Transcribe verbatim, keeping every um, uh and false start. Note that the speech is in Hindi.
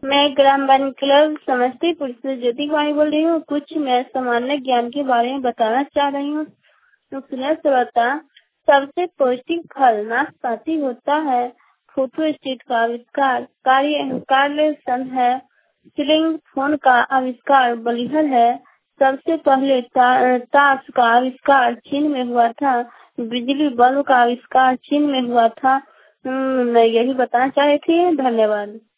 मैं ग्राम वन क्लब समस्तीपुर से ज्योति कुमारी बोल रही हूँ। कुछ मैं सामान्य ज्ञान के बारे में बताना चाह रही हूँ। तो सुनिए श्रोता, सबसे पौष्टिक फल नाशपाती होता है। फोटोस्टेट का आविष्कार कार्य कार्लसन है। स्लिंग फोन का आविष्कार बलिहल है। सबसे पहले ता, ताश का आविष्कार चीन में हुआ था। बिजली बल्ब का आविष्कार चीन में हुआ था। मैं यही बताना चाह रही थी। धन्यवाद।